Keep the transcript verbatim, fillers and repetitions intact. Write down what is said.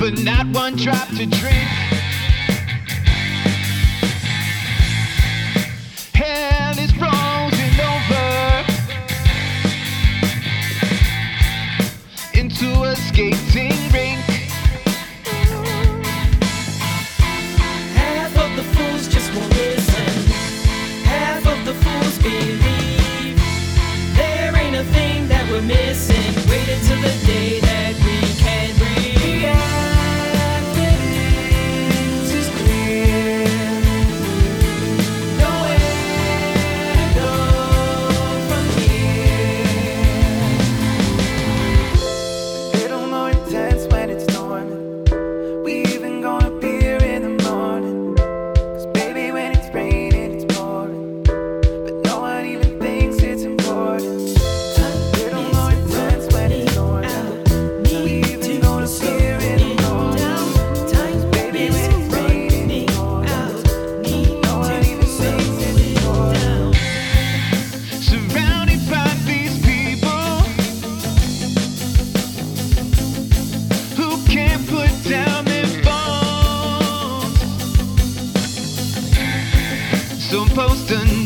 but not one drop to drink. Hell is frozen over into a skating rink. Half of the fools just won't listen. Half of the fools believe there ain't a thing that we're missing. Wait until the day that we can breathe. This is clear. Nowhere to go from here. Little more intense when it's storming. We even gonna beer in the morning. 'Cause baby, when it's raining, it's pouring. But no one even thinks it's important. Little more intense when it's storming. We even gonna beer in the morning. 'Cause baby, when it's raining, it's pouring. No one even thinks it's important. Surrounded by these people who can't put down their phones. Some post a